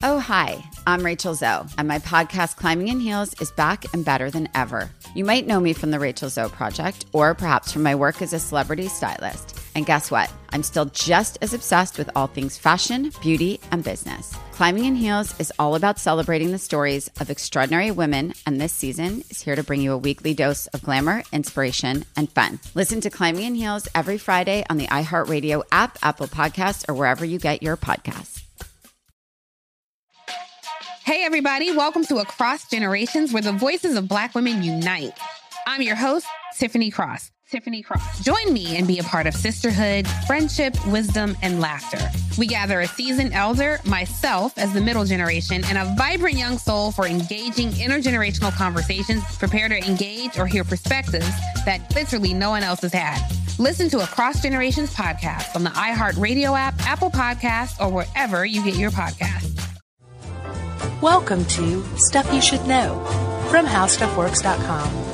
Oh, hi, I'm Rachel Zoe, and my podcast, Climbing in Heels, is back and better than ever. You might know me from the Rachel Zoe Project, or perhaps from my work as a celebrity stylist. And guess what? I'm still just as obsessed with all things fashion, beauty, and business. Climbing in Heels is all about celebrating the stories of extraordinary women, and this season is here to bring you a weekly dose of glamour, inspiration, and fun. Listen to Climbing in Heels every Friday on the iHeartRadio app, Apple Podcasts, or wherever you get your podcasts. Hey, everybody. Welcome to Across Generations, where the voices of Black women unite. I'm your host, Tiffany Cross. Join me and be a part of sisterhood, friendship, wisdom, and laughter. We gather a seasoned elder, myself as the middle generation, and a vibrant young soul for engaging intergenerational conversations. Prepare to engage or hear perspectives that literally no one else has had. Listen to Across Generations podcast on the iHeartRadio app, Apple Podcasts, or wherever you get your podcasts. Welcome to Stuff You Should Know from HowStuffWorks.com.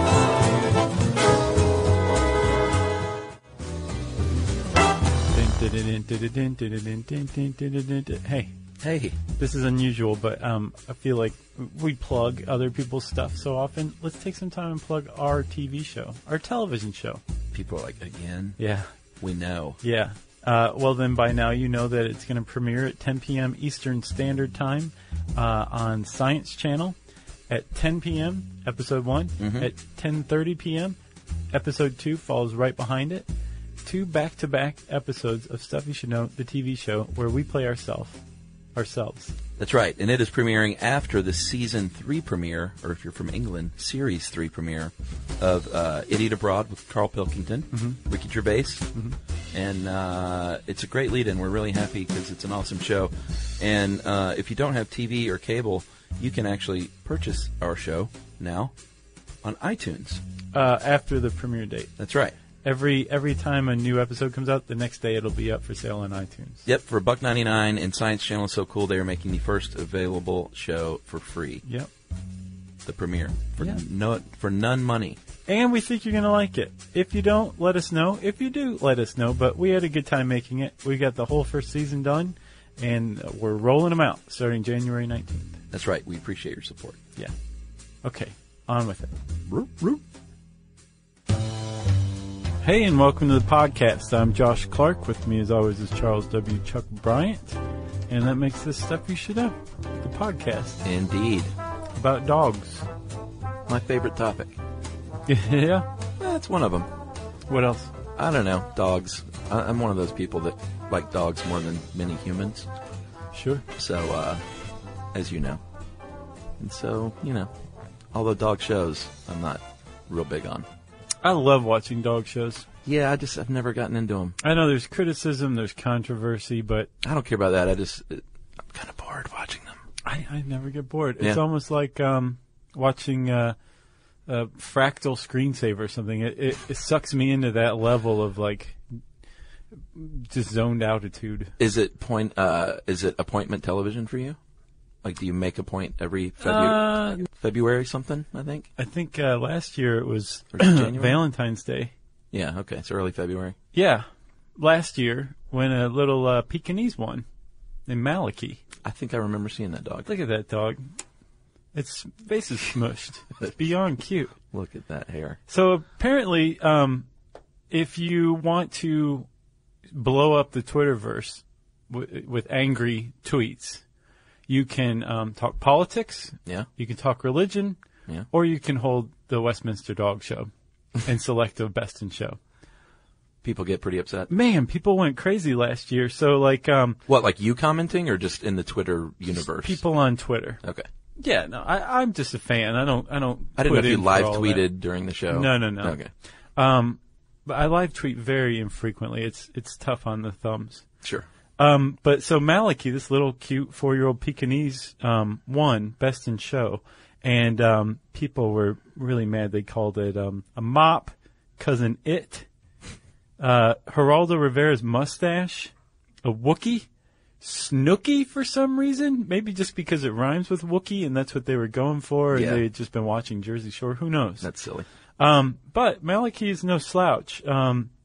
Hey, this is unusual, but I feel like we plug other people's stuff so often. Let's take some time and plug our TV show, our television show. People are like, again? Yeah. We know. Yeah. Well, then by now you know that it's going to premiere at 10 p.m. Eastern Standard Time on Science Channel. At 10 p.m., Episode 1. Mm-hmm. At 10:30 p.m., Episode 2 follows right behind it. 2 back-to-back episodes of Stuff You Should Know, the TV show, where we play ourselves. That's right, and it is premiering after the Season 3 premiere, or if you're from England, Series 3 premiere of Idiot Abroad with Carl Pilkington, Ricky Gervais, and it's a great lead-in. We're really happy because it's an awesome show. And if you don't have TV or cable, you can actually purchase our show now on iTunes. After the premiere date. That's right. Every time a new episode comes out, the next day it'll be up for sale on iTunes. Yep, for $1.99, and Science Channel is so cool they are making the first available show for free. Yep. The premiere. For none money. And we think you're going to like it. If you don't, let us know. If you do, let us know. But we had a good time making it. We got the whole first season done, and we're rolling them out starting January 19th. That's right. We appreciate your support. Yeah. Okay, on with it. Roop, roop. Hey, and welcome to the podcast. I'm Josh Clark. With me, as always, is Charles W. Chuck Bryant. And that makes this Stuff You Should Know, the podcast. Indeed. About dogs. My favorite topic. Yeah? That's one of them. What else? I don't know. Dogs. I'm one of those people that like dogs more than many humans. Sure. So, as you know. And so, although dog shows, I'm not real big on. I love watching dog shows. Yeah, I've never gotten into them. I know there's criticism, there's controversy, but I don't care about that. I'm kind of bored watching them. I never get bored. Yeah. It's almost like watching a Fractal Screensaver or something. It sucks me into that level of like just zoned outitude. Is it appointment television for you? Like, do you make a point every February something, I think? I think last year it was Valentine's Day. Yeah, okay. It's early February. Yeah. Last year, when a little Pekingese won named Maliki. I think I remember seeing that dog. Look at that dog. Its face is smushed. It's beyond cute. Look at that hair. So apparently, if you want to blow up the Twitterverse with angry tweets, you can talk politics, yeah. You can talk religion, yeah. Or you can hold the Westminster Dog Show and select a best in show. People get pretty upset. Man, people went crazy last year. So like, what, like you commenting or just in the Twitter universe? People on Twitter. Okay. Yeah, no, I'm just a fan. I didn't know if you live tweeted during the show. No. Okay. But I live tweet very infrequently. It's tough on the thumbs. Sure. But so Maliki, this little cute 4-year-old Pekingese, won Best in Show. And people were really mad. They called it a mop, cousin it, Geraldo Rivera's mustache, a Wookiee, Snooki for some reason. Maybe just because it rhymes with Wookiee and that's what they were going for. And they had just been watching Jersey Shore. Who knows? That's silly. But Maliki is no slouch.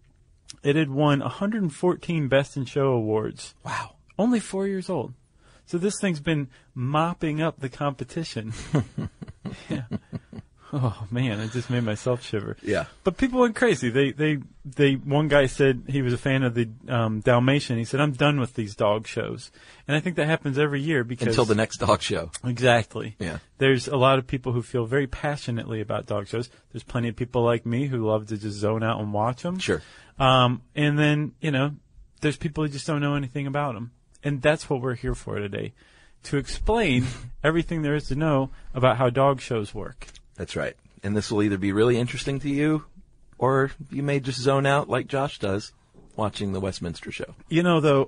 It had won 114 Best in Show awards. Wow. Only 4 years old. So this thing's been mopping up the competition. Yeah. Oh man, it just made myself shiver. Yeah. But people went crazy. They one guy said he was a fan of the Dalmatian. He said, I'm done with these dog shows. And I think that happens every year because Until the next dog show. Exactly. Yeah. There's a lot of people who feel very passionately about dog shows. There's plenty of people like me who love to just zone out and watch them. Sure. And then, there's people who just don't know anything about them. And that's what we're here for today, to explain everything there is to know about how dog shows work. That's right. And this will either be really interesting to you, or you may just zone out like Josh does watching the Westminster show. Though,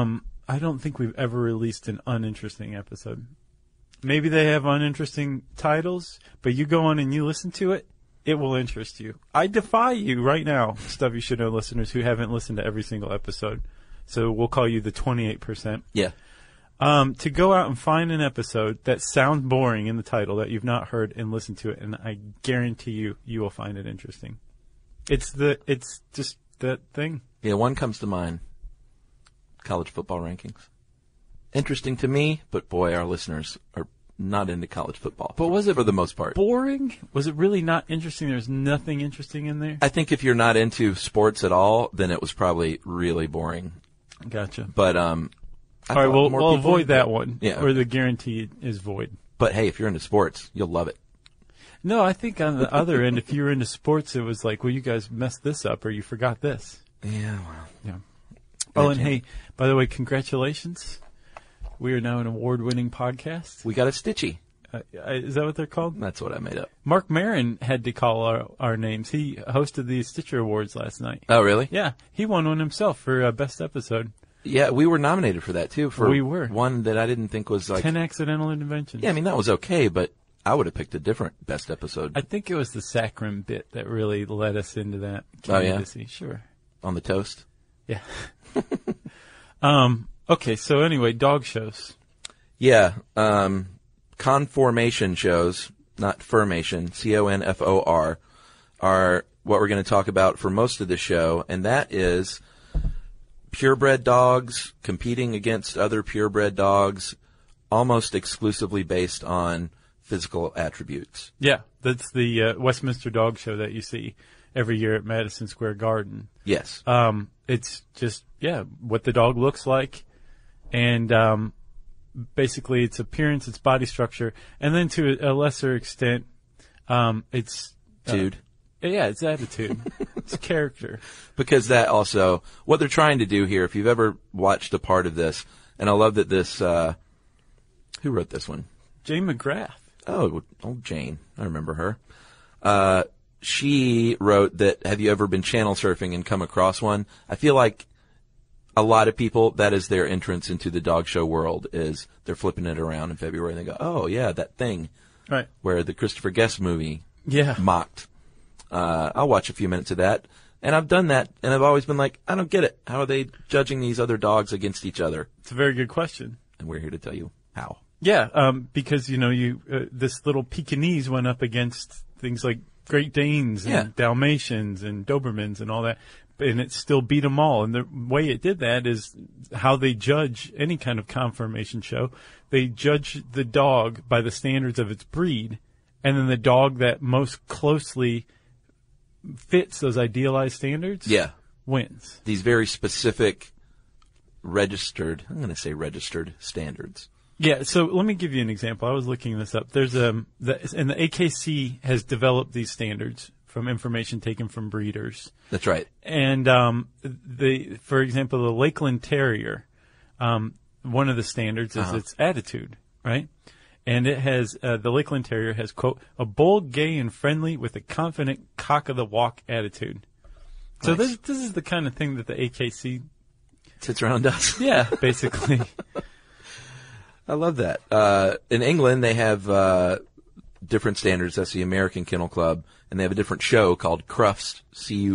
I don't think we've ever released an uninteresting episode. Maybe they have uninteresting titles, but you go on and you listen to it, it will interest you. I defy you right now, Stuff You Should Know listeners who haven't listened to every single episode. So we'll call you the 28%. Yeah. To go out and find an episode that sounds boring in the title that you've not heard and listen to it, and I guarantee you will find it interesting. It's just that thing. Yeah, one comes to mind. College football rankings. Interesting to me, but boy, our listeners are not into college football. But was it for the most part boring? Was it really not interesting? There's nothing interesting in there? I think if you're not into sports at all, then it was probably really boring. Gotcha. But all right, we'll avoid that one. Yeah. Or the guarantee is void. But hey, if you're into sports, you'll love it. No, I think on the other end, if you were into sports, it was like, well, you guys messed this up or you forgot this. Yeah, well. Yeah. Oh, and hey, by the way, congratulations. We are now an award-winning podcast. We got a Stitchy. Is that what they're called? That's what I made up. Mark Maron had to call our names. He hosted the Stitcher Awards last night. Oh, really? Yeah. He won one himself for Best Episode. Yeah, we were nominated for that, too. We were. One that I didn't think was like... 10 Accidental Interventions. Yeah, I mean, that was okay, but I would have picked a different Best Episode. I think it was the saccharin bit that really led us into that candidacy. Oh, yeah? Sure. On the toast? Yeah. Okay, so anyway, dog shows. Yeah, conformation shows, not formation, CONFOR, are what we're going to talk about for most of the show, and that is purebred dogs competing against other purebred dogs, almost exclusively based on physical attributes. Yeah, that's the Westminster Dog Show that you see every year at Madison Square Garden. Yes. It's just, what the dog looks like, and basically its appearance, its body structure, and then to a lesser extent, its... Attitude. It's attitude. It's character. Because that also, what they're trying to do here, if you've ever watched a part of this, and I love that this, who wrote this one? Jane McGrath. Oh, old Jane. I remember her. She wrote that, have you ever been channel surfing and come across one? I feel like a lot of people, that is their entrance into the dog show world, is they're flipping it around in February and they go, oh, yeah, that thing. Right. Where the Christopher Guest movie Yeah. mocked. I'll watch a few minutes of that. And I've done that, and I've always been like, I don't get it. How are they judging these other dogs against each other? It's a very good question. And we're here to tell you how. Yeah, because, this little Pekingese went up against things like Great Danes and Dalmatians and Dobermans and all that, and it still beat them all. And the way it did that is how they judge any kind of conformation show. They judge the dog by the standards of its breed, and then the dog that most closely fits those idealized standards wins. These very specific registered standards. Yeah, so let me give you an example. I was looking this up. There's and the AKC has developed these standards from information taken from breeders. That's right. And for example, the Lakeland Terrier, one of the standards is its attitude, right? And it has the Lakeland Terrier has, quote, a bold, gay, and friendly with a confident cock of the walk attitude. So Nice. this is the kind of thing that the AKC Sits around us. Yeah, basically. I love that. In England, they have different standards. That's the American Kennel Club, and they have a different show called Crufts,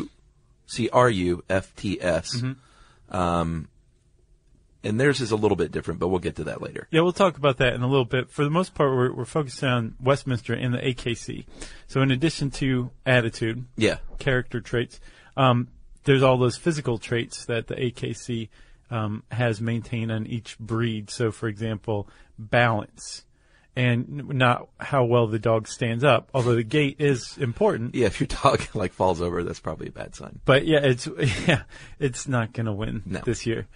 CRUFTS. And theirs is a little bit different, but we'll get to that later. Yeah, we'll talk about that in a little bit. For the most part, we're focusing on Westminster and the AKC. So in addition to attitude, Yeah. character traits, there's all those physical traits that the AKC has maintained on each breed. So, for example, balance. And not how well the dog stands up, although the gait is important. Yeah, if your dog like falls over, that's probably a bad sign. But it's not going to win this year.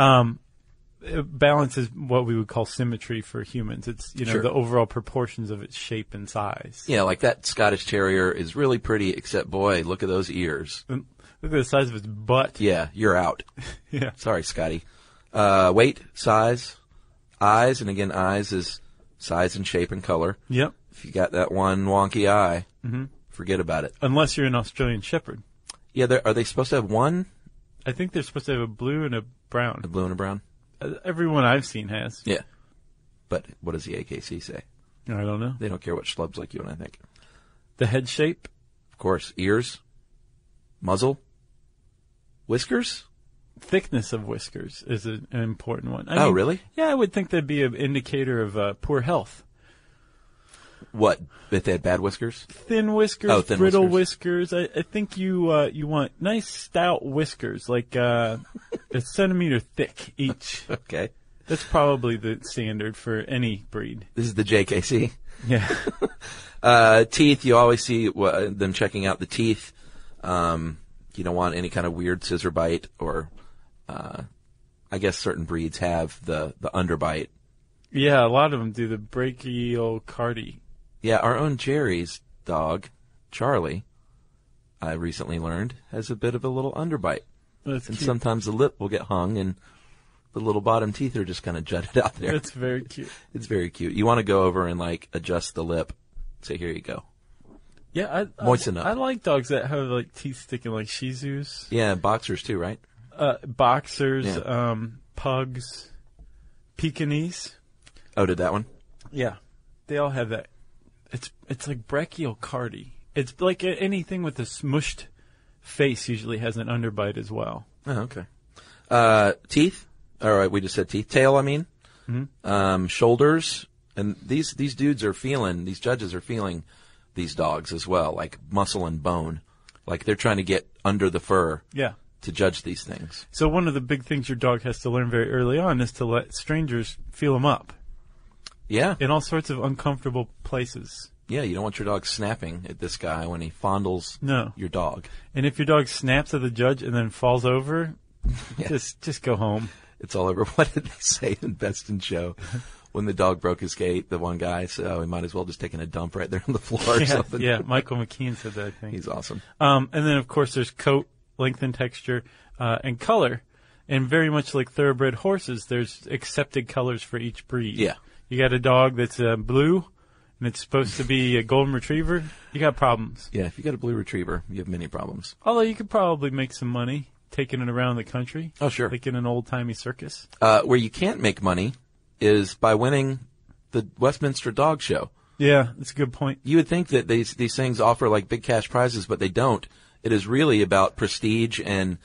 Balance is what we would call symmetry for humans. It's Sure. the overall proportions of its shape and size. Yeah, like that Scottish Terrier is really pretty, except boy, look at those ears. And look at the size of its butt. Yeah, you're out. Yeah. Sorry, Scotty. Weight, size, eyes, and again, eyes is size and shape and color. Yep. If you got that one wonky eye, forget about it. Unless you're an Australian Shepherd. Yeah, are they supposed to have one? I think they're supposed to have a blue and a brown. A blue and a brown? Everyone I've seen has. Yeah. But what does the AKC say? I don't know. They don't care what schlubs like you and I think. The head shape? Of course. Ears? Muzzle? Whiskers? Thickness of whiskers is an important one. Oh, really? Yeah, I would think that'd be an indicator of poor health. What? If they had bad whiskers? Thin whiskers, Oh, thin brittle whiskers. whiskers. I think you want nice stout whiskers, like a centimeter thick each. Okay. That's probably the standard for any breed. This is the JKC. Yeah. Teeth, you always see them checking out the teeth. You don't want any kind of weird scissor bite or, I guess certain breeds have the underbite. Yeah, a lot of them do the brachiocardi. Yeah, our own Jerry's dog, Charlie, I recently learned, has a bit of a little underbite. That's And cute. sometimes the lip will get hung and the little bottom teeth are just kind of jutted out there. That's very cute. It's very cute. You want to go over and like adjust the lip. Say, here you go. Yeah, Moisten up. I like dogs that have like teeth sticking, like Shih Tzus, Yeah, boxers too, right? boxers, Yeah. pugs, Pekingese. Oh, did that one? Yeah, they all have that. It's like brachiocardi. It's like anything with a smushed face usually has an underbite as well. Oh, okay. Teeth. All right, we just said teeth. Tail, I mean. Mm-hmm. Shoulders. And these dudes are feeling, these judges are feeling these dogs as well, like muscle and bone. Like they're trying to get under the fur Yeah. to judge these things. So one of the big things your dog has to learn very early on is to let strangers feel him up Yeah. in all sorts of uncomfortable places. Yeah, you don't want your dog snapping at this guy when he fondles No. your dog. And if your dog snaps at the judge and then falls over, just go home. It's all over. What did they say in Best in Show? When the dog broke his gate, the one guy said, oh, he might as well just taken a dump right there on the floor or something. Yeah, Michael McKean said that, I think. He's awesome. And then, of course, there's coat, length and texture, and color. And very much like thoroughbred horses, there's accepted colors for each breed. Yeah. You got a dog that's blue, and it's supposed to be a golden retriever, you got problems. Yeah, if you got a blue retriever, you have many problems. Although you could probably make some money taking it around the country. Oh, sure. Like in an old-timey circus. Where you can't make money is by winning the Westminster Dog Show. Yeah, that's a good point. You would think that these things offer like big cash prizes, but they don't. It is really about prestige and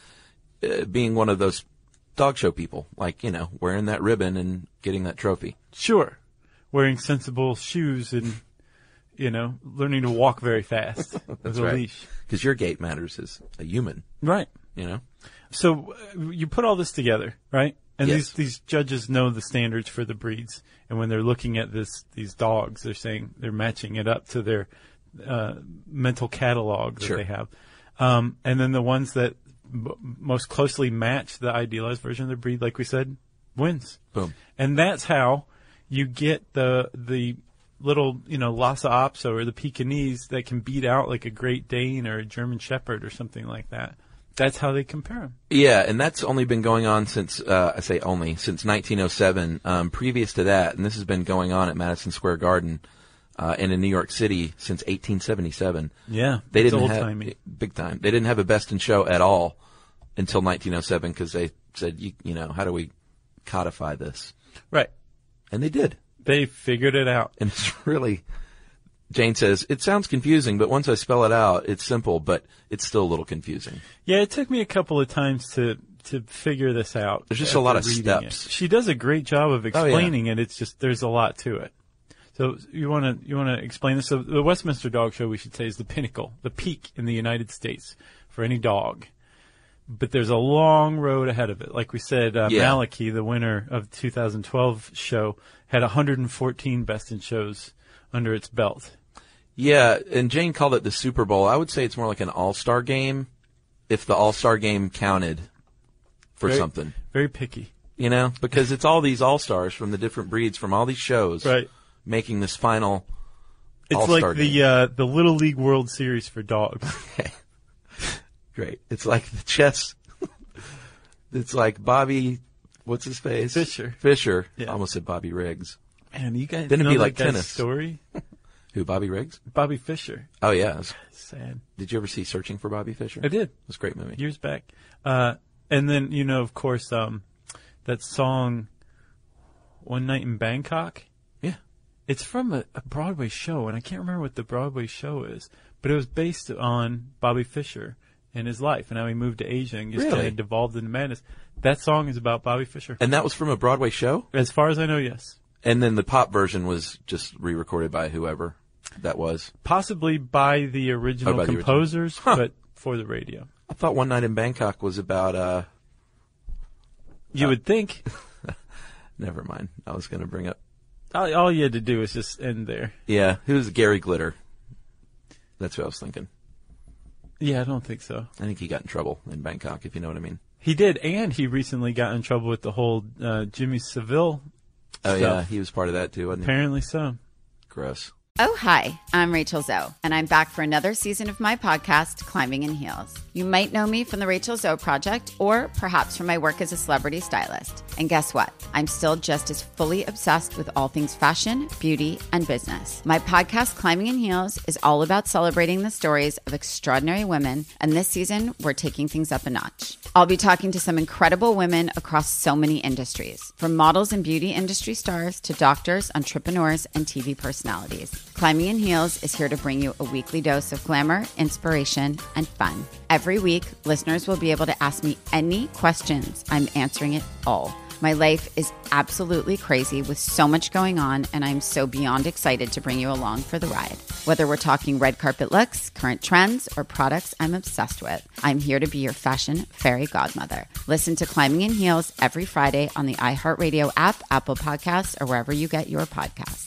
being one of those dog show people, like, you know, wearing that ribbon and getting that trophy. Sure. Wearing sensible shoes and, learning to walk very fast with a leash. Because your gait matters as a human, Right. you know? So you put all this together, right? And Yes. these judges know the standards for the breeds. And when they're looking at these dogs, they're saying they're matching it up to their mental catalog that Sure. they have. And then the ones that most closely match the idealized version of the breed, like we said, wins. Boom. And that's how you get the little, Lhasa Apso or the Pekingese that can beat out like a Great Dane or a German Shepherd or something like that. That's how they compare them. Yeah, and that's only been going on since, since 1907. Previous to that, and this has been going on at Madison Square Garden and in New York City since 1877. Yeah, They it's didn't old-timey. have big time. They didn't have a Best in Show at all until 1907 because they said, how do we codify this? Right. And they did. They figured it out. And it's really, Jane says, it sounds confusing, but once I spell it out, it's simple, but it's still a little confusing. Yeah, it took me a couple of times to figure this out. There's just a lot of after reading steps. it. She does a great job of explaining it. It's just there's a lot to it. So you want to explain this? So the Westminster Dog Show, we should say, is the pinnacle, the peak in the United States for any dog. but there's a long road ahead of it. Like we said, Malachi, the winner of the 2012 show, had 114 Best in Shows under its belt. Yeah, and Jane called it the Super Bowl. I would say it's more like an all-star game, if the all-star game counted for something. Very picky. You know, because it's all these all-stars from the different breeds from all these shows making this final all-star game. It's like the Little League World Series for dogs. Okay. Great. It's like the chess. It's like Bobby, what's his face? Fischer. Yeah. I almost said Bobby Riggs. Man, you guys Didn't know it be that like guy's tennis? Story? Who, Bobby Riggs? Bobby Fischer. Oh, yeah. Sad. Did you ever see Searching for Bobby Fischer? I did. It was a great movie. Years back. And then, of course, that song, One Night in Bangkok. Yeah. It's from a Broadway show, and I can't remember what the Broadway show is, but it was based on Bobby Fischer and his life, and how he moved to Asia and just kind of devolved into madness. That song is about Bobby Fischer. And that was from a Broadway show? As far as I know, yes. And then the pop version was just re-recorded by whoever that was? Possibly by the original composers, but for the radio. I thought One Night in Bangkok was about... You would think. Never mind. I was going to bring up... All you had to do is just end there. Yeah. Who's Gary Glitter? That's what I was thinking. Yeah, I don't think so. I think he got in trouble in Bangkok, if you know what I mean. He did, and he recently got in trouble with the whole Jimmy Savile stuff. Yeah, he was part of that too, wasn't he? Apparently so. Gross. Oh, hi, I'm Rachel Zoe, and I'm back for another season of my podcast, Climbing in Heels. You might know me from the Rachel Zoe Project, or perhaps from my work as a celebrity stylist. And guess what? I'm still just as fully obsessed with all things fashion, beauty, and business. My podcast, Climbing in Heels, is all about celebrating the stories of extraordinary women, and this season, we're taking things up a notch. I'll be talking to some incredible women across so many industries, from models and beauty industry stars to doctors, entrepreneurs, and TV personalities. Climbing in Heels is here to bring you a weekly dose of glamour, inspiration, and fun. Every week, listeners will be able to ask me any questions. I'm answering it all. My life is absolutely crazy with so much going on, and I'm so beyond excited to bring you along for the ride. Whether we're talking red carpet looks, current trends, or products I'm obsessed with, I'm here to be your fashion fairy godmother. Listen to Climbing in Heels every Friday on the iHeartRadio app, Apple Podcasts, or wherever you get your podcasts.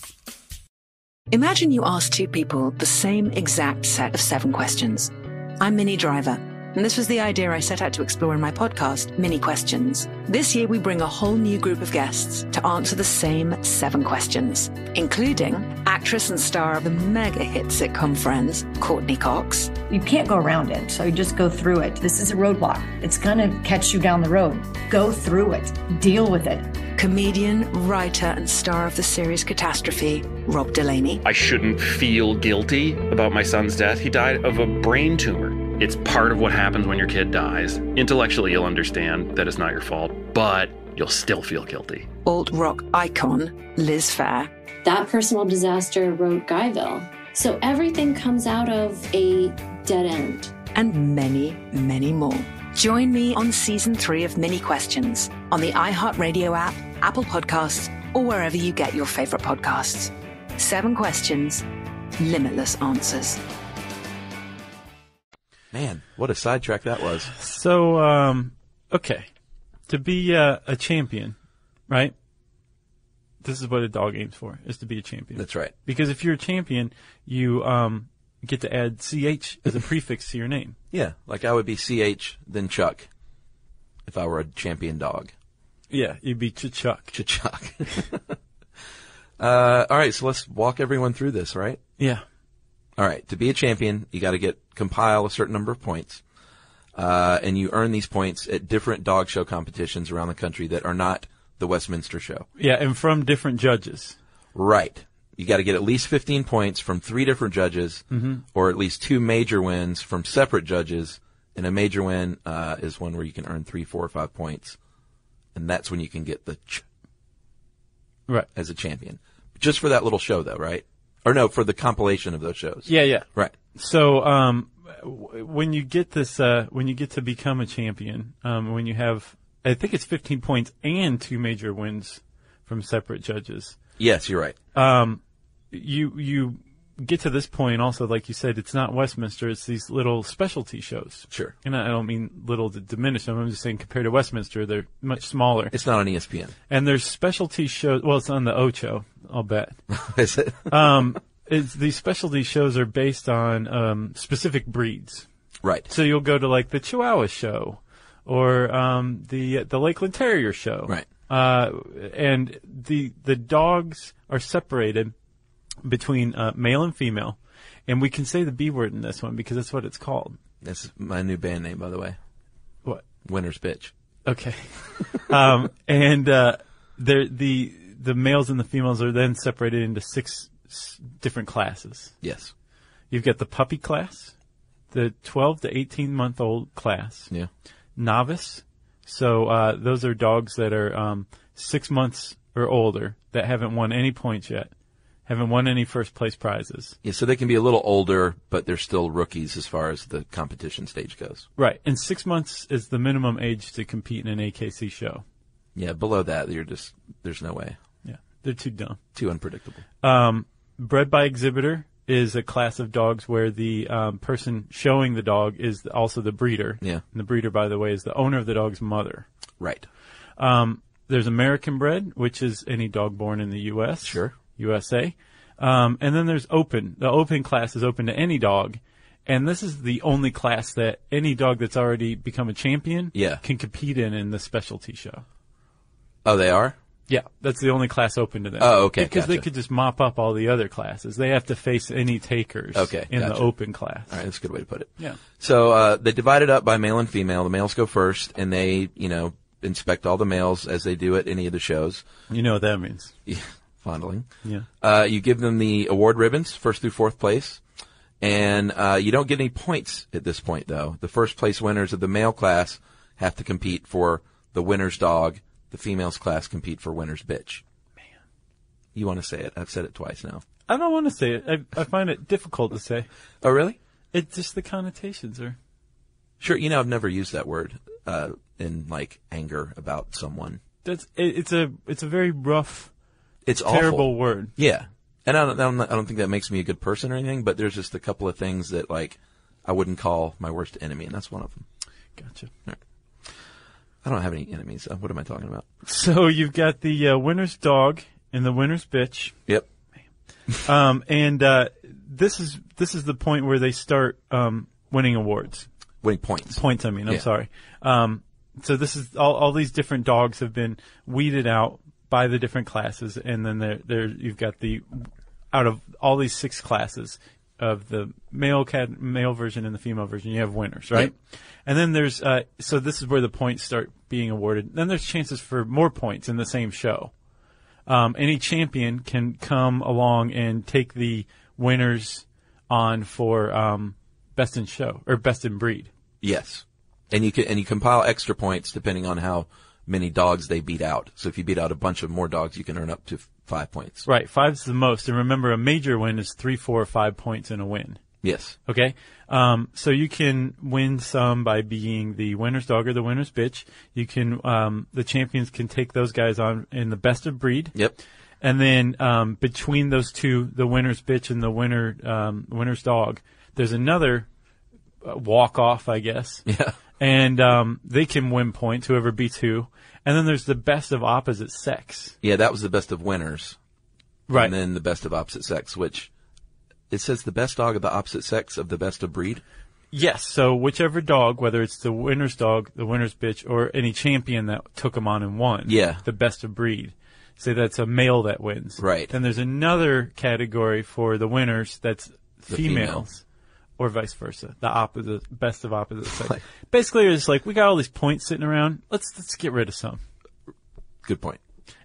Imagine you ask two people the same exact set of 7 questions. I'm Minnie Driver, and this was the idea I set out to explore in my podcast, Minnie Questions. This year, we bring a whole new group of guests to answer the same 7 questions, including actress and star of the mega hit sitcom Friends, Courtney Cox. You can't go around it, so you just go through it. This is a roadblock. It's going to catch you down the road. Go through it. Deal with it. Comedian, writer, and star of the series Catastrophe, Rob Delaney. I shouldn't feel guilty about my son's death. He died of a brain tumor. It's part of what happens when your kid dies. Intellectually, you'll understand that it's not your fault, but you'll still feel guilty. Alt-rock icon, Liz Phair. That personal disaster wrote Guyville. So everything comes out of a dead end. And many, many more. Join me on Season 3 of Minnie Questions on the iHeartRadio app, Apple Podcasts, or wherever you get your favorite podcasts. 7 questions, limitless answers. Man, what a sidetrack that was. So, okay. To be a champion, right? This is what a dog aims for, is to be a champion. That's right. Because if you're a champion, you get to add CH as a prefix to your name. Yeah, like I would be CH, then Chuck, if I were a champion dog. Yeah, you'd be Chuck. Chuck. All right, so let's walk everyone through this, right? Yeah. All right, to be a champion, you got to compile a certain number of points, and you earn these points at different dog show competitions around the country that are not the Westminster show. Yeah, and from different judges. Right. You got to get at least 15 points from 3 different judges, or at least 2 major wins from separate judges. And a major win is one where you can earn 3, 4, or 5 points, and that's when you can get the right as a champion. Just for that little show, though, right? Or no, for the compilation of those shows. Yeah. Right. So when you get this, when you get to become a champion, when you have, I think it's 15 points and 2 major wins from separate judges. Yes, you're right. You get to this point, also, like you said, it's not Westminster, it's these little specialty shows. Sure. And I don't mean little to diminish them. I'm just saying compared to Westminster, they're much smaller. It's not on ESPN. And there's specialty shows. Well, it's on the Ocho, I'll bet. Is it? These specialty shows are based on specific breeds. Right. So you'll go to like the Chihuahua show or the Lakeland Terrier show. Right. And the dogs are separated between male and female. And we can say the B word in this one because that's what it's called. That's my new band name, by the way. What? Winner's Bitch. Okay. The males and the females are then separated into 6 different classes. Yes. You've got the puppy class, the 12 to 18-month-old class. Yeah. Novice. So those are dogs that are 6 months or older that haven't won any points yet, haven't won any first-place prizes. Yeah, so they can be a little older, but they're still rookies as far as the competition stage goes. Right. And 6 months is the minimum age to compete in an AKC show. Yeah, below that, there's no way. Yeah, they're too dumb. Too unpredictable. Bred by exhibitor is a class of dogs where the person showing the dog is also the breeder. Yeah. And the breeder, by the way, is the owner of the dog's mother. Right. There's American bred, which is any dog born in the U.S. Sure. USA. And then there's open. The open class is open to any dog. And this is the only class that any dog that's already become a champion can compete in the specialty show. Oh, they are? Yeah, that's the only class open to them. Oh, okay, Because they gotcha. could just mop up all the other classes. They have to face any takers in the open class. All right, that's a good way to put it. Yeah. So they divide it up by male and female. The males go first, and they, inspect all the males as they do at any of the shows. You know what that means. Yeah, fondling. Yeah. You give them the award ribbons, 1st through 4th place. And you don't get any points at this point, though. The first place winners of the male class have to compete for the winner's dog. The females class compete for winner's bitch. Man. You want to say it. I've said it twice now. I don't want to say it. I find it difficult to say. Oh, really? It's just the connotations are. Sure. I've never used that word in like anger about someone. It's a very rough, it's terrible awful. word. Yeah. And I don't think that makes me a good person or anything, but there's just a couple of things that like I wouldn't call my worst enemy, and that's one of them. Gotcha. All right. I don't have any enemies. What am I talking about? So you've got the winner's dog and the winner's bitch. Yep. This is the point where they start winning awards. Winning points. Points, I mean. I'm sorry. So this is all these different dogs have been weeded out by the different classes, and then you've got out of all these 6 classes of the male version and the female version, you have winners, right? Yep. And then there's so this is where the points start being awarded. Then there's chances for more points in the same show. Any champion can come along and take the winners on for best in show or best in breed. Yes, and you compile extra points depending on how many dogs they beat out. So if you beat out a bunch of more dogs, you can earn up to 5 points. Right, 5's the most. And remember, a major win is 3, 4, 5 points in a win. Yes. Okay. So you can win some by being the winner's dog or the winner's bitch. You can, the champions can take those guys on in the best of breed. Yep. And then, between those two, the winner's bitch and the winner's dog, there's another walk off, I guess. Yeah. And, they can win points, whoever beats who. And then there's the best of opposite sex. Yeah, that was the best of winners. Right. And then the best of opposite sex, which it says the best dog of the opposite sex of the best of breed. Yes. So whichever dog, whether it's the winner's dog, the winner's bitch, or any champion that took them on and won. Yeah. The best of breed. Say that's a male that wins. Right. Then there's another category for the winners that's The females. Or vice versa. The opposite, best of opposite sex. Basically, it's like, we got all these points sitting around. Let's get rid of some. Good point.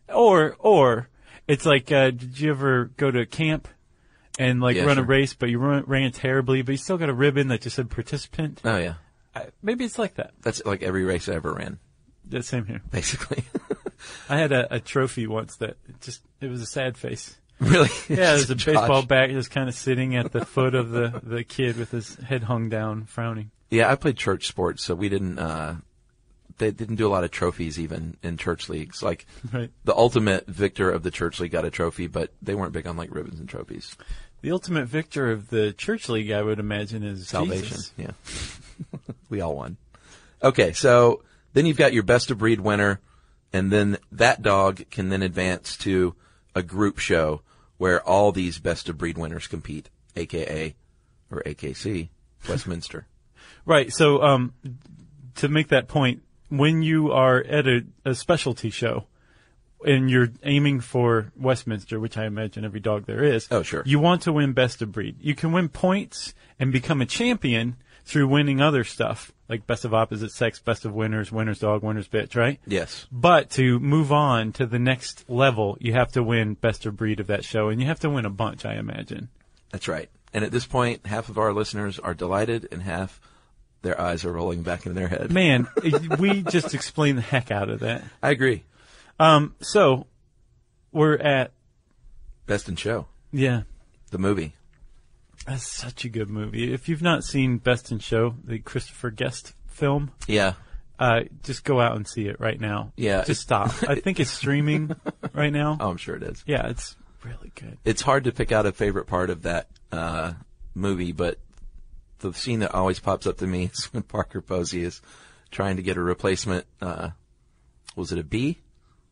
Or it's like, did you ever go to camp and run a race, but you ran terribly, but you still got a ribbon that just said participant? Oh yeah. Maybe it's like that. That's like every race I ever ran. The same here. Basically. I had a trophy once that it was a sad face. Really? Yeah, there's a baseball bat just kind of sitting at the foot of the kid with his head hung down, frowning. Yeah, I played church sports, so we didn't they didn't do a lot of trophies even in church leagues. Like Right. the ultimate victor of the church league got a trophy, but they weren't big on like ribbons and trophies. The ultimate victor of the church league, I would imagine, is Salvation. Jesus. Yeah. We all won. Okay, so then you've got your best of breed winner, and then that dog can then advance to a group show where all these best of breed winners compete, AKA or AKC, Westminster. Right. So, to make that point, when you are at a specialty show and you're aiming for Westminster, which I imagine every dog there is. Oh, sure. You want to win best of breed. You can win points and become a champion through winning other stuff, like best of opposite sex, best of winners, winner's dog, winner's bitch, right? Yes. But to move on to the next level, you have to win best of breed of that show, and you have to win a bunch, I imagine. That's right. And at this point, half of our listeners are delighted and half their eyes are rolling back in their head. Man, we just explained the heck out of that. I agree. So we're at Best in Show, yeah. the movie. That's such a good movie. If you've not seen Best in Show, the Christopher Guest film, Yeah. just go out and see it right now. Yeah. Just stop. I think it's streaming right now. Oh, I'm sure it is. Yeah, it's really good. It's hard to pick out a favorite part of that movie, but the scene that always pops up to me is when Parker Posey is trying to get a replacement. Was it a bee?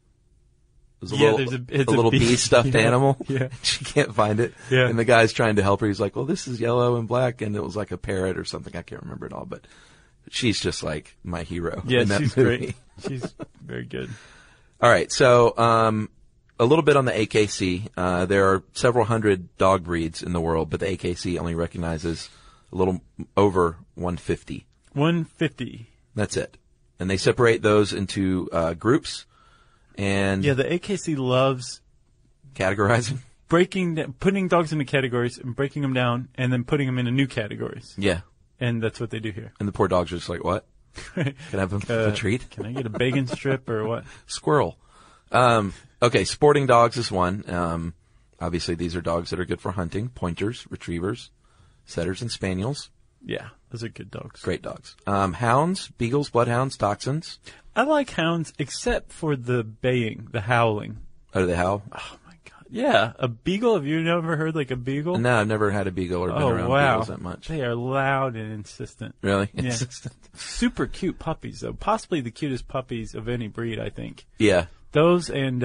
It was a Yeah, little, it's a little bee. bee stuffed Yeah, animal. yeah. She can't find it. Yeah. And the guy's trying to help her. He's like, well, this is yellow and black. And it was like a parrot or something. I can't remember it all, but she's just like my hero. Yeah, in that she's movie. great. She's very good. All right. So, a little bit on the AKC. There are several hundred dog breeds in the world, but the AKC only recognizes a little over 150. 150. That's it. And they separate those into groups and Yeah, the AKC loves categorizing. putting dogs into categories and breaking them down and then putting them into new categories. Yeah. And that's what they do here. And the poor dogs are just like, what? Can I have a treat? Can I get a bacon strip or what? Squirrel. Okay, sporting dogs is one. Obviously, these are dogs that are good for hunting. Pointers, retrievers, setters, and spaniels. Yeah, those are good dogs. Great dogs. Hounds, beagles, bloodhounds, dachshunds. I like hounds except for the baying, the howling. Oh, do they howl? Oh, my God. Yeah, a beagle. Have you never heard like a beagle? No, I've never had a beagle or been Oh, around wow. beagles that much. They are loud and insistent. Really? Yeah. Insistent. Super cute puppies, though. Possibly the cutest puppies of any breed, I think. Yeah. Those and,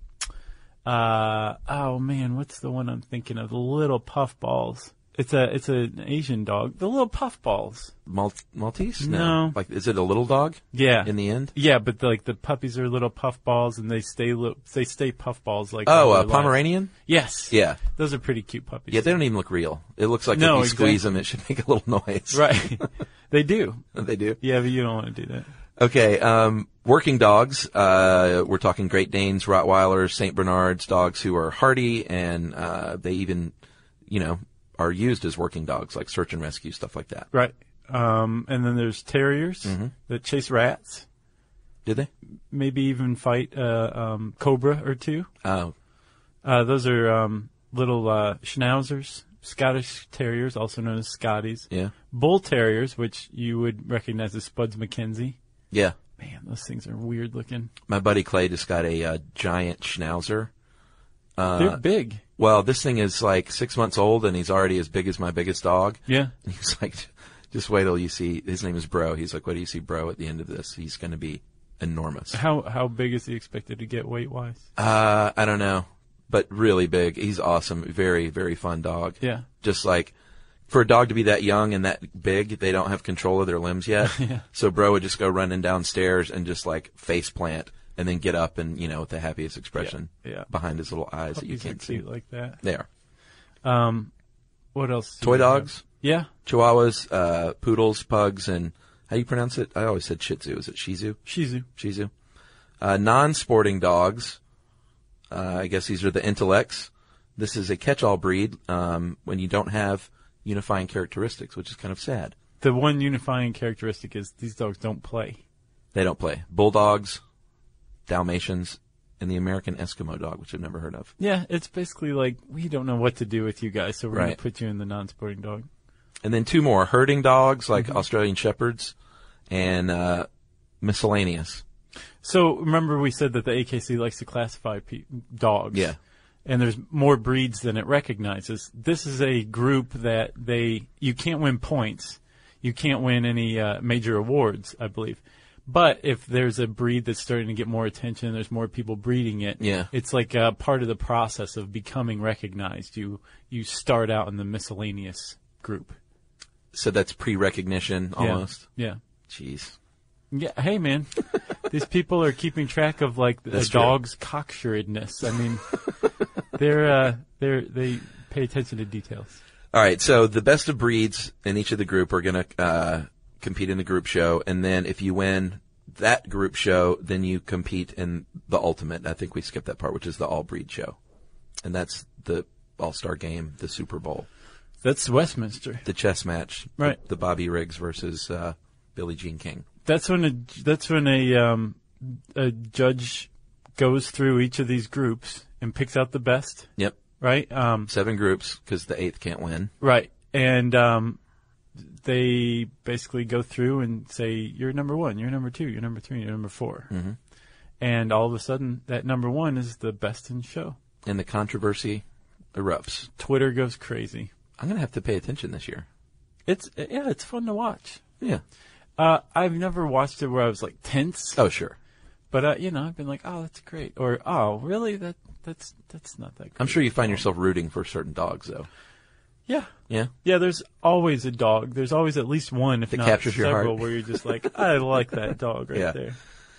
oh man, what's the one I'm thinking of? The little puffballs. It's an Asian dog. The little puffballs. Maltese? No. Like, is it a little dog? Yeah. In the end? Yeah, but the puppies are little puffballs and they stay puffballs like. Oh, all their lives. Pomeranian? Yes. Yeah. Those are pretty cute puppies. Yeah, they don't even look real. It looks like No, if you exactly. squeeze them, it should make a little noise. Right. They do. They do? Yeah, but you don't want to do that. Okay, working dogs, we're talking Great Danes, Rottweilers, St. Bernards, dogs who are hardy, and they even, are used as working dogs, like search and rescue, stuff like that. Right. And then there's terriers that chase rats. Did they? Maybe even fight cobra or two. Oh. Those are little schnauzers, Scottish terriers, also known as Scotties. Yeah. Bull terriers, which you would recognize as Spuds MacKenzie. Yeah. Man, those things are weird looking. My buddy Clay just got a giant schnauzer. They're big. Well, this thing is like 6 months old, and he's already as big as my biggest dog. Yeah. And he's like, just wait till you see, his name is Bro. He's like, what do you see Bro at the end of this? He's going to be enormous. How big is he expected to get weight-wise? I don't know, but really big. He's awesome. Very, very fun dog. Yeah. Just like, for a dog to be that young and that big, they don't have control of their limbs yet. Yeah. So Bro would just go running downstairs and just like face plant and then get up and, with the happiest expression Yeah. behind his little eyes that you Puppies are can't see. cute like that. They are. What else? do Toy we have? dogs, Yeah. Chihuahuas, poodles, pugs, and how do you pronounce it? I always said Shih Tzu. Is it Shih Tzu? Shih Tzu. Shih Tzu. Non-sporting dogs, I guess these are the intellects. This is a catch-all breed when you don't have unifying characteristics, which is kind of sad. The one unifying characteristic is these dogs don't play. They don't play. Bulldogs, Dalmatians, and the American Eskimo dog, which I've never heard of. Yeah, it's basically like, we don't know what to do with you guys, so we're going Right. to put you in the non-sporting dog. And then two more, herding dogs, like Australian Shepherds, and miscellaneous. So remember we said that the AKC likes to classify dogs. Yeah. And there's more breeds than it recognizes. This is a group that you can't win points. You can't win any major awards, I believe. But if there's a breed that's starting to get more attention, there's more people breeding it. Yeah. It's like a part of the process of becoming recognized. You start out in the miscellaneous group. So that's pre-recognition almost? Yeah. Jeez. Yeah. Hey, man. These people are keeping track of like a dog's cocksuredness. I mean, they pay attention to details. All right. So the best of breeds in each of the group are going to compete in the group show, and then if you win that group show, then you compete in the ultimate. I think we skipped that part, which is the all breed show, and that's the All-Star Game, the Super Bowl. That's Westminster. The chess match, right? The Bobby Riggs versus Billie Jean King. That's when a judge goes through each of these groups and picks out the best. Yep. Right. 7 groups because the 8th can't win. Right, and they basically go through and say, you're number 1, you're number 2, you're number 3, you're number 4. Mm-hmm. And all of a sudden, that number 1 is the best in show. And the controversy erupts. Twitter goes crazy. I'm going to have to pay attention this year. It's fun to watch. Yeah. I've never watched it where I was like tense. Oh, sure. But, I've been like, oh, that's great. Or, oh, really? That's not that great. I'm sure you find yourself rooting for certain dogs, though. Yeah. Yeah? Yeah, there's always a dog. There's always at least one, if that not captures your several, heart. where you're just like, I like that dog right there.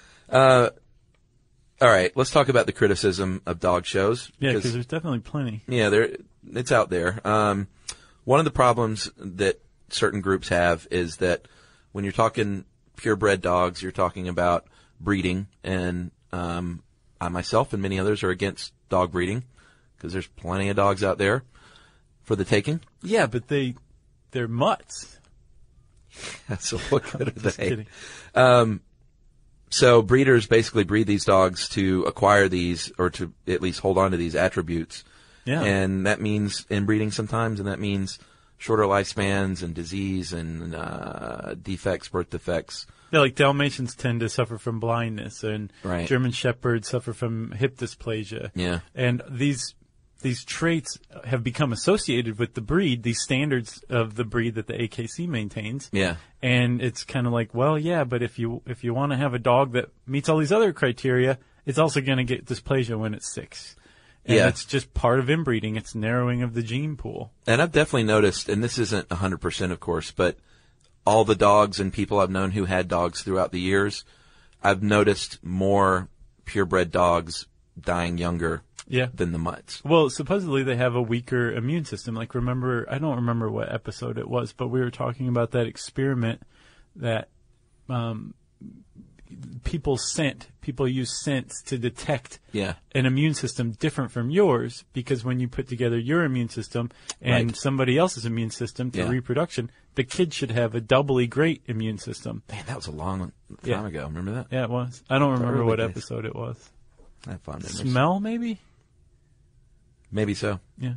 All right, let's talk about the criticism of dog shows. Yeah, because there's definitely plenty. Yeah, it's out there. One of the problems that certain groups have is that when you're talking purebred dogs, you're talking about breeding, and I myself and many others are against dog breeding because there's plenty of dogs out there for the taking. Yeah, but they're mutts. So what good are Just they? kidding. So breeders basically breed these dogs to acquire these, or to at least hold on to these attributes. Yeah. And that means inbreeding sometimes, and that means shorter lifespans and disease and defects, birth defects. Yeah, like Dalmatians tend to suffer from blindness, and Right. German Shepherds suffer from hip dysplasia. Yeah. And these traits have become associated with the breed, these standards of the breed that the AKC maintains. Yeah. And it's kind of like, well, yeah, but if you want to have a dog that meets all these other criteria, it's also going to get dysplasia when it's 6. And Yeah. it's just part of inbreeding. It's narrowing of the gene pool. And I've definitely noticed, and this isn't 100%, of course, but all the dogs and people I've known who had dogs throughout the years, I've noticed more purebred dogs dying younger than the mutts. Well, supposedly they have a weaker immune system. Like, I don't remember what episode it was, but we were talking about that experiment that people use scents to detect an immune system different from yours, because when you put together your immune system and somebody else's immune system to reproduction, the kid should have a doubly great immune system. Man, that was a long time ago. Remember that? Yeah, it was. I don't remember what episode it was. I have fond memories. Smell, maybe? Maybe so. Yeah.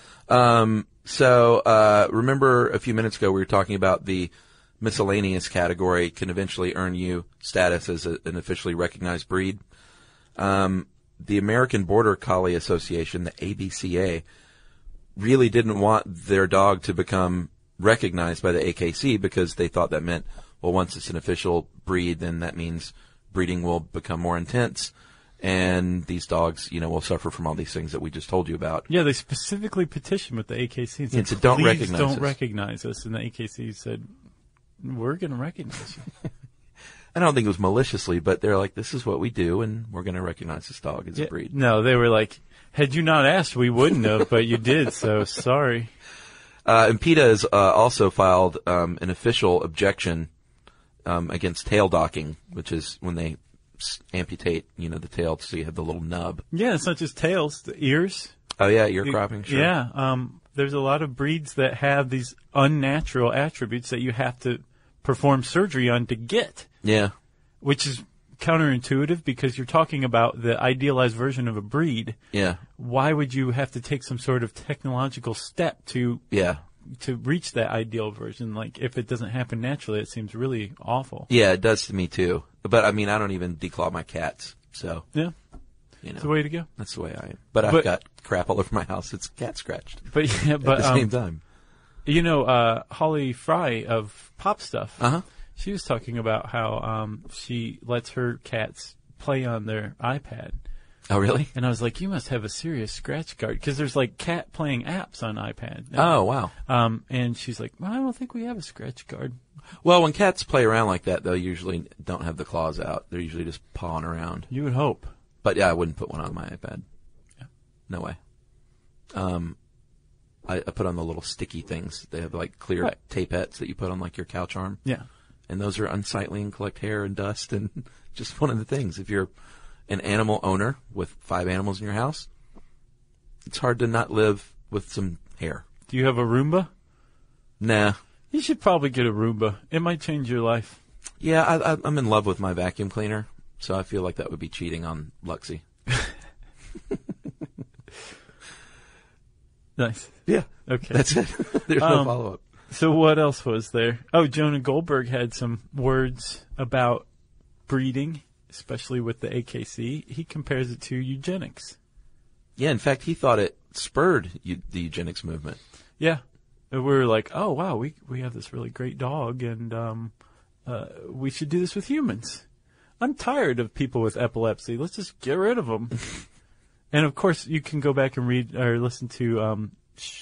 So remember a few minutes ago we were talking about the miscellaneous category can eventually earn you status as an officially recognized breed. The American Border Collie Association, the ABCA, really didn't want their dog to become recognized by the AKC because they thought that meant, well, once it's an official breed, then that means breeding will become more intense. And these dogs, will suffer from all these things that we just told you about. Yeah, they specifically petitioned with the AKC and said, don't please recognize don't us. recognize us. And the AKC said, we're going to recognize you. I don't think it was maliciously, but they're like, this is what we do, and we're going to recognize this dog as a breed. No, they were like, had you not asked, we wouldn't have, but you did, so sorry. And PETA has also filed an official objection against tail docking, which is when they amputate, the tail so you have the little nub. Yeah, it's not just tails, the ears. Oh, yeah, ear cropping, sure. Yeah, there's a lot of breeds that have these unnatural attributes that you have to perform surgery on to get. Yeah. Which is counterintuitive because you're talking about the idealized version of a breed. Yeah. Why would you have to take some sort of technological step to to reach that ideal version. Like, if it doesn't happen naturally, it seems really awful. Yeah, it does to me too. But I mean, I don't even declaw my cats, so Yeah. you know, It's the way to go. that's the way I am. But I've got crap all over my house. It's cat scratched. But yeah, At but the same time. you know, Holly Fry of Pop Stuff. Uh-huh. She was talking about how she lets her cats play on their iPad. Oh, really? And I was like, you must have a serious scratch guard, because there's like cat playing apps on iPad. Oh, wow. And she's like, well, I don't think we have a scratch guard. Well, when cats play around like that, they usually don't have the claws out. They're usually just pawing around. You would hope. But yeah, I wouldn't put one on my iPad. Yeah. No way. I put on the little sticky things. They have like clear Right. tapettes that you put on like your couch arm. Yeah. And those are unsightly and collect hair and dust and just one of the things. If you're an animal owner with 5 animals in your house, it's hard to not live with some hair. Do you have a Roomba? Nah. You should probably get a Roomba. It might change your life. Yeah, I'm in love with my vacuum cleaner, so I feel like that would be cheating on Luxie. Nice. Yeah. Okay. That's it. There's no follow-up. So what else was there? Oh, Jonah Goldberg had some words about breeding, especially with the AKC. He compares it to eugenics. Yeah, in fact, he thought it spurred the eugenics movement. Yeah. And we were like, oh, wow, we have this really great dog, and we should do this with humans. I'm tired of people with epilepsy. Let's just get rid of them. And, of course, you can go back and read or listen to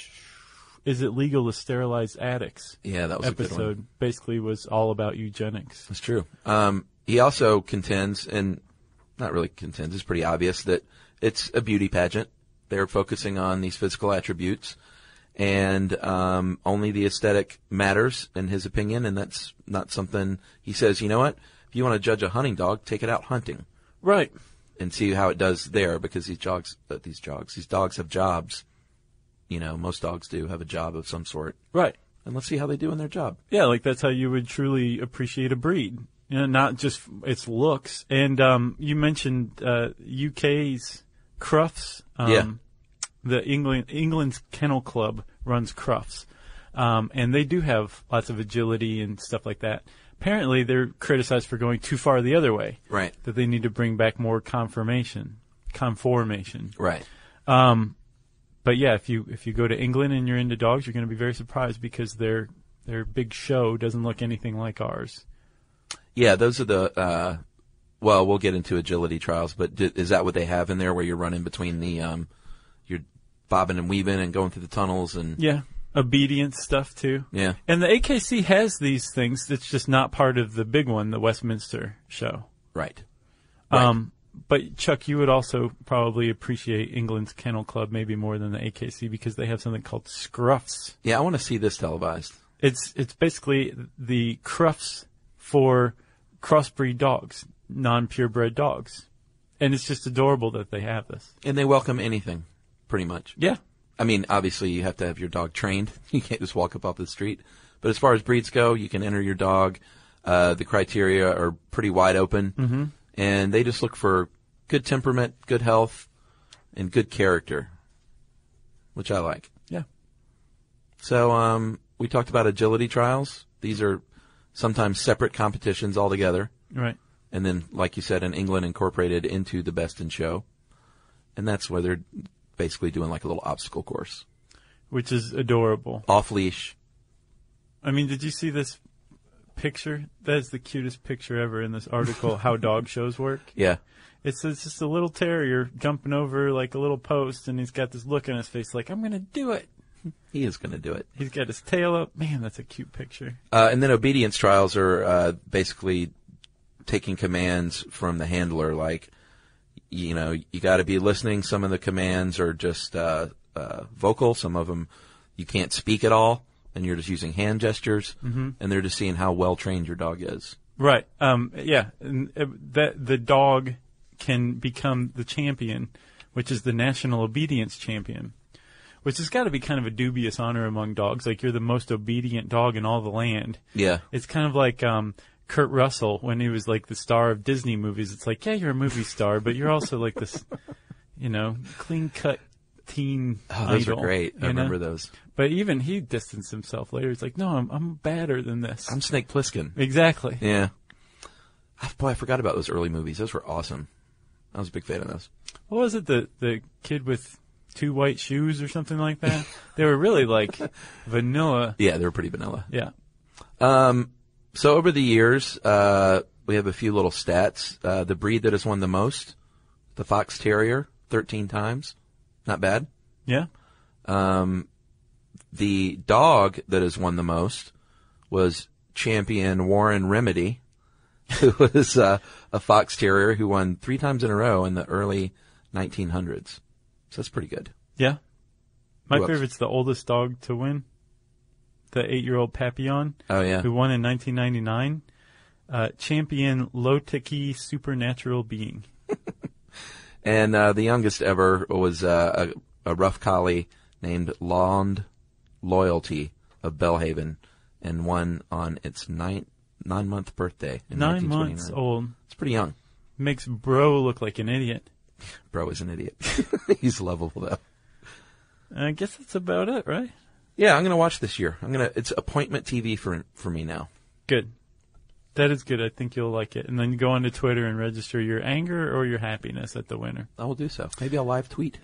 Is It Legal to Sterilize Addicts? Yeah, that was a good one. Basically was all about eugenics. That's true. He also contends, and not really contends, it's pretty obvious, that it's a beauty pageant. They're focusing on these physical attributes, and only the aesthetic matters, in his opinion, and that's not something he says, you know what, if you want to judge a hunting dog, take it out hunting. Right. And see how it does there, because these dogs have jobs. You know, most dogs do have a job of some sort. Right. And let's see how they do in their job. Yeah, like that's how you would truly appreciate a breed. You know, not just its looks. And you mentioned UK's Crufts. Yeah. The England's Kennel Club runs Crufts. And they do have lots of agility and stuff like that. Apparently, they're criticized for going too far the other way. Right. That they need to bring back more conformation. Right. But yeah, if you go to England and you're into dogs, you're going to be very surprised because their big show doesn't look anything like ours. Yeah, those are the. Well, we'll get into agility trials, but is that what they have in there, where you're running between the, you're bobbing and weaving and going through the tunnels and? Yeah, obedience stuff too. Yeah, and the AKC has these things. It's just not part of the big one, the Westminster show. Right. But Chuck, you would also probably appreciate England's Kennel Club maybe more than the AKC because they have something called Scruffs. Yeah, I want to see this televised. It's basically the Crufts for crossbreed dogs, non-purebred dogs. And it's just adorable that they have this. And they welcome anything, pretty much. Yeah. I mean, obviously you have to have your dog trained. You can't just walk up off the street. But as far as breeds go, you can enter your dog. The criteria are pretty wide open. Mm-hmm. And they just look for good temperament, good health, and good character, which I like. Yeah. So we talked about agility trials. These are sometimes separate competitions altogether. Right. And then, like you said, in England, incorporated into the Best in Show. And that's where they're basically doing like a little obstacle course. Which is adorable. Off leash. I mean, did you see this picture? That is the cutest picture ever in this article, How Dog Shows Work. Yeah. It's just a little terrier jumping over like a little post, and he's got this look on his face like, I'm going to do it. He is going to do it. He's got his tail up. Man, that's a cute picture. And then obedience trials are basically taking commands from the handler. Like, you know, you got to be listening. Some of the commands are just vocal. Some of them you can't speak at all, and you're just using hand gestures. Mm-hmm. And they're just seeing how well trained your dog is. Right. Yeah. And, that the dog can become the champion, which is the National Obedience Champion, which has got to be kind of a dubious honor among dogs. Like, you're the most obedient dog in all the land. Yeah. It's kind of like Kurt Russell when he was like the star of Disney movies. It's like, yeah, you're a movie star, but you're also like this, you know, clean-cut teen those idol. are great. I remember those. But even he distanced himself later. He's like, no, I'm badder than this. I'm Snake Plissken. Exactly. Yeah. Boy, I forgot about those early movies. Those were awesome. I was a big fan of those. What was it? The kid with 2 white shoes or something like that? They were really like vanilla. Yeah, they were pretty vanilla. Yeah. So over the years, we have a few little stats. The breed that has won the most, the Fox Terrier, 13 times. Not bad. Yeah. The dog that has won the most was champion Warren Remedy, who was a Fox Terrier who won 3 times in a row in the early 1900s. So that's pretty good. Yeah. My Who else? favorite's the oldest dog to win, the 8-year-old Papillon. Oh, yeah. Who won in 1999. Champion Lotiki Supernatural Being. And the youngest ever was a rough collie named Lond Loyalty of Belhaven, and won on its 9-month birthday in 9 1929. months old. It's pretty young. Makes Bro look like an idiot. Bro is an idiot. He's lovable, though. I guess that's about it, right? Yeah, I'm going to watch this year. It's appointment TV for me now. Good. That is good. I think you'll like it. And then you go onto Twitter and register your anger or your happiness at the winner. I will do so. Maybe I'll live tweet.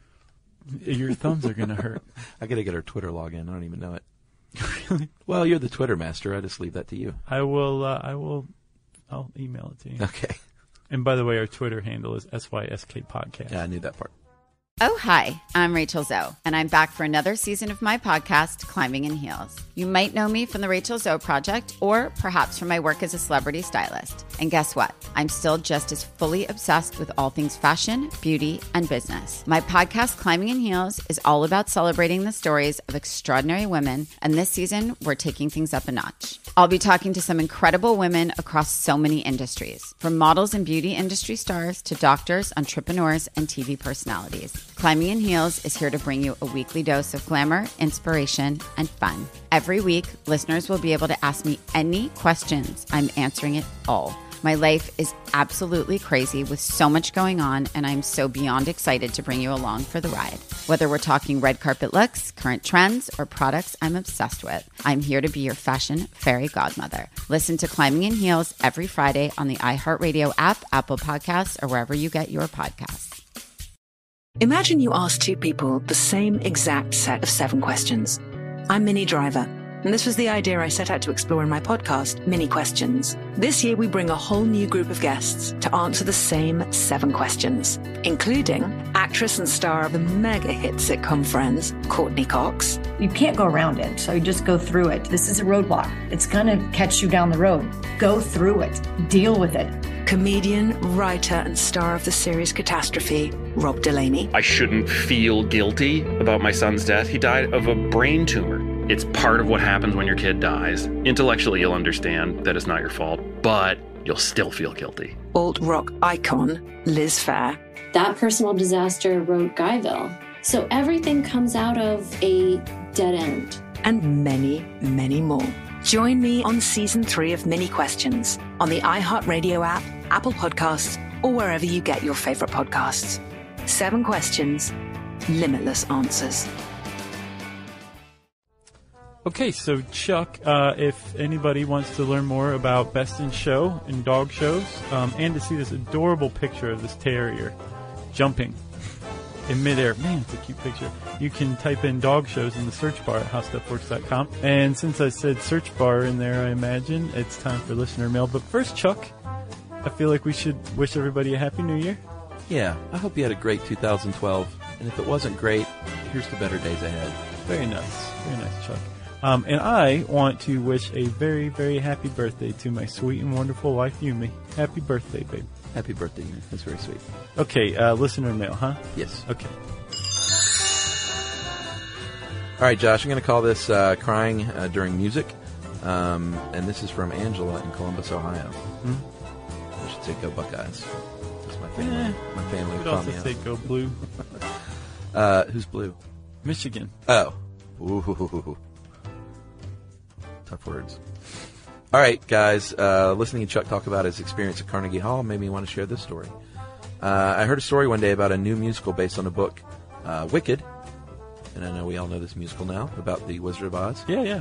Your thumbs are going to hurt. I got to get our Twitter login. I don't even know it. Really? Well, you're the Twitter master. I just leave that to you. I'll email it to you. Okay. And by the way, our Twitter handle is SYSK Podcast. Yeah, I knew that part. Oh, hi, I'm Rachel Zoe, and I'm back for another season of my podcast, Climbing in Heels. You might know me from the Rachel Zoe Project, or perhaps from my work as a celebrity stylist. And guess what? I'm still just as fully obsessed with all things fashion, beauty, and business. My podcast, Climbing in Heels, is all about celebrating the stories of extraordinary women, and this season, we're taking things up a notch. I'll be talking to some incredible women across so many industries, from models and beauty industry stars to doctors, entrepreneurs, and TV personalities. Climbing in Heels is here to bring you a weekly dose of glamour, inspiration, and fun. Every week, listeners will be able to ask me any questions. I'm answering it all. My life is absolutely crazy with so much going on, and I'm so beyond excited to bring you along for the ride. Whether we're talking red carpet looks, current trends, or products I'm obsessed with, I'm here to be your fashion fairy godmother. Listen to Climbing in Heels every Friday on the iHeartRadio app, Apple Podcasts, or wherever you get your podcasts. Imagine you ask 2 people the same exact set of 7 questions. I'm Minnie Driver, and this was the idea I set out to explore in my podcast, Mini Questions. This year, we bring a whole new group of guests to answer the same 7 questions, including actress and star of the mega hit sitcom Friends, Courtney Cox. You can't go around it, so you just go through it. This is a roadblock. It's going to catch you down the road. Go through it. Deal with it. Comedian, writer, and star of the series Catastrophe, Rob Delaney. I shouldn't feel guilty about my son's death. He died of a brain tumor. It's part of what happens when your kid dies. Intellectually, you'll understand that it's not your fault, but you'll still feel guilty. Alt-rock icon, Liz Phair. That personal disaster wrote Guyville. So everything comes out of a dead end. And many, many more. Join me on Season 3 of Mini Questions on the iHeartRadio app, Apple Podcasts, or wherever you get your favorite podcasts. 7 questions, limitless answers. Okay, so Chuck, if anybody wants to learn more about Best in Show and dog shows, and to see this adorable picture of this terrier jumping in midair, man, it's a cute picture. You can type in dog shows in the search bar at howstuffworks.com. And since I said search bar in there, I imagine it's time for listener mail. But first, Chuck, I feel like we should wish everybody a Happy New Year. Yeah, I hope you had a great 2012. And if it wasn't great, here's to better days ahead. Very nice. Very nice, Chuck. And I want to wish a very, very happy birthday to my sweet and wonderful wife, Yumi. Happy birthday, babe. Happy birthday, Yumi. That's very sweet. Okay, listener mail, huh? Yes. Okay. All right, Josh, I'm going to call this Crying During Music. And this is from Angela in Columbus, Ohio. I should say go Buckeyes. That's my family. My family You could would call also me out. say go blue. Who's blue? Michigan. Oh. Ooh. Tough words. All right, guys. Listening to Chuck talk about his experience at Carnegie Hall made me want to share this story. I heard a story one day about a new musical based on a book Wicked, and I know we all know this musical now, about the Wizard of Oz. Yeah.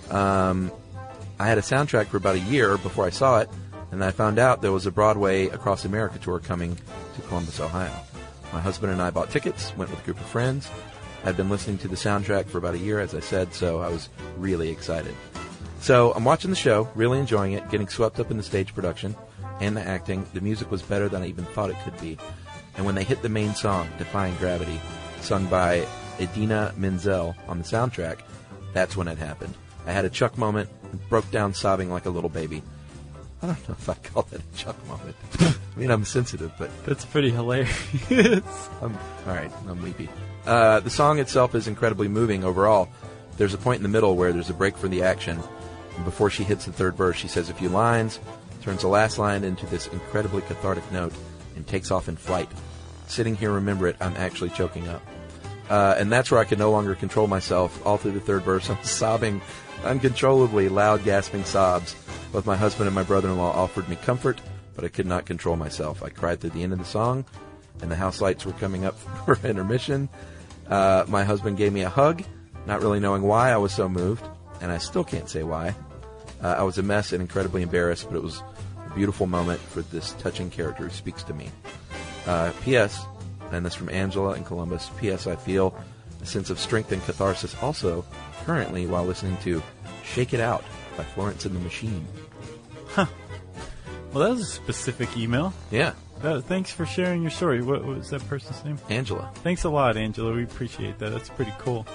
I had a soundtrack for about a year before I saw it, and I found out there was a Broadway Across America tour coming to Columbus, Ohio. My husband and I bought tickets, went with a group of friends. I'd been listening to the soundtrack for about a year, as I said, so I was really excited. So I'm watching the show, really enjoying it, getting swept up in the stage production and the acting. The music was better than I even thought it could be. And when they hit the main song, Defying Gravity, sung by Idina Menzel on the soundtrack, that's when it happened. I had a Chuck moment and broke down sobbing like a little baby. I don't know if I call that a Chuck moment. I mean, I'm sensitive, but... That's pretty hilarious. All right, I'm weepy. The song itself is incredibly moving overall. There's a point in the middle where there's a break for the action. And before she hits the third verse, she says a few lines, turns the last line into this incredibly cathartic note, and takes off in flight. Sitting here, remember it, I'm actually choking up. And that's where I could no longer control myself. All through the third verse, I'm sobbing uncontrollably, loud, gasping sobs. Both my husband and my brother-in-law offered me comfort, but I could not control myself. I cried through the end of the song, and the house lights were coming up for intermission. My husband gave me a hug, not really knowing why I was so moved, and I still can't say why. I was a mess and incredibly embarrassed, but it was a beautiful moment for this touching character who speaks to me. P.S., and this from Angela in Columbus, P.S. I feel a sense of strength and catharsis also currently while listening to Shake It Out by Florence and the Machine. Huh. Well, that was a specific email. Yeah. Thanks for sharing your story. What was that person's name? Angela. Thanks a lot, Angela. We appreciate that. That's pretty cool.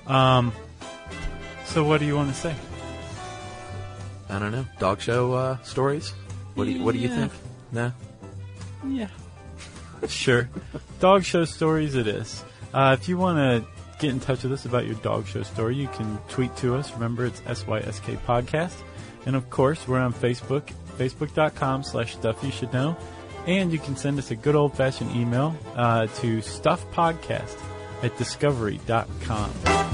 So what do you want to say? I don't know. Dog show stories? What do you think? No? Yeah. Sure. Dog show stories it is. If you want to get in touch with us about your dog show story, you can tweet to us. Remember, it's SYSK Podcast. And, of course, we're on Facebook, facebook.com/StuffYouShouldKnow. And you can send us a good old-fashioned email to stuffpodcast@discovery.com.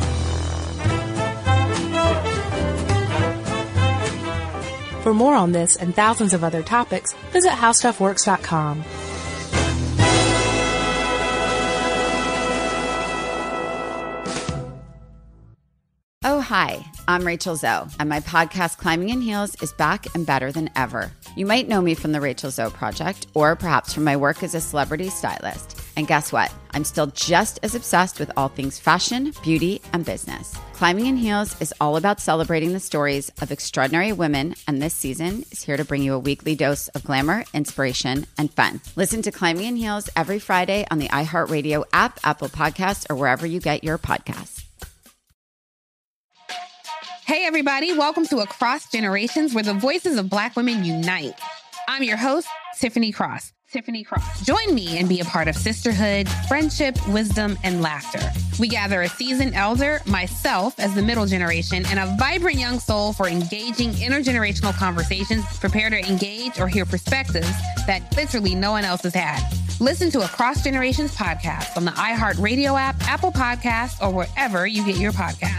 For more on this and thousands of other topics, visit howstuffworks.com. Oh, hi, I'm Rachel Zoe, and my podcast, Climbing in Heels, is back and better than ever. You might know me from the Rachel Zoe Project, or perhaps from my work as a celebrity stylist. And guess what? I'm still just as obsessed with all things fashion, beauty, and business. Climbing in Heels is all about celebrating the stories of extraordinary women, and this season is here to bring you a weekly dose of glamour, inspiration, and fun. Listen to Climbing in Heels every Friday on the iHeartRadio app, Apple Podcasts, or wherever you get your podcasts. Hey, everybody. Welcome to Across Generations, where the voices of Black women unite. I'm your host, Tiffany Cross. Join me and be a part of sisterhood, friendship, wisdom, and laughter. We gather a seasoned elder, myself as the middle generation, and a vibrant young soul for engaging intergenerational conversations. Prepare to engage or hear perspectives that literally no one else has had. Listen to Across Generations podcast on the iHeartRadio app, Apple Podcasts, or wherever you get your podcasts.